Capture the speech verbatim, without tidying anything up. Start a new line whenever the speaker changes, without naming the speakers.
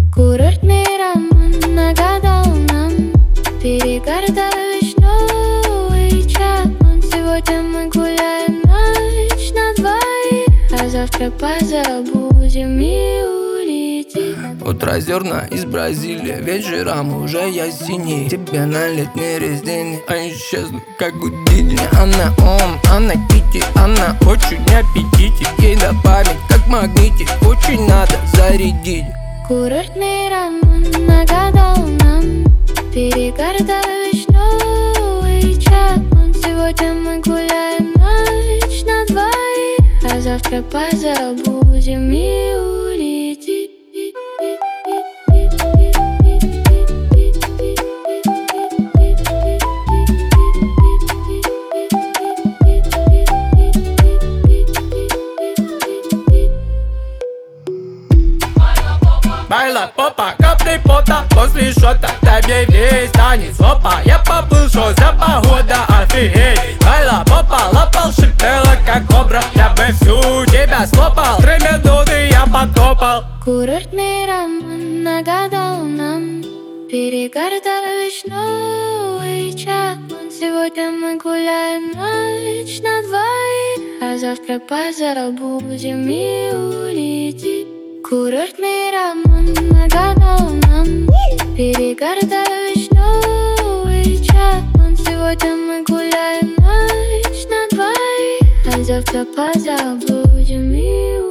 Курортный роман нагадал нам перегородок вишневый чапман. Сегодня мы гуляем ночь на двоих, а завтра позабудем и улетим.
Утро зерна из Бразилии, вечером уже я синий. Тебе на летней резине, а исчезла как Гудини. Она ом, она кити, она очень аппетите. Ей добавить как магнитик, очень надо зарядить.
Курортный роман нагадал нам перегородок вишневый чапман. Сегодня мы гуляем ночь на двоих, а завтра позабудем и улетим.
Байла попа, капли пота, после шота тебе весь танец опа. Я поплыл, что за погода, офигеть. Байла попа, лапал, шипела как кобра. Я бы всю тебя слопал, три минуты я потопал.
Курортный роман нагадал нам перегородок вишневый чапман. Сегодня мы гуляем ночь на двоих, а завтра позабудем и улетим. Курортный роман нагадал нам перегородок вишневый чапман. Сегодня мы гуляем ночь на двоих, а завтра позабудем и улетим.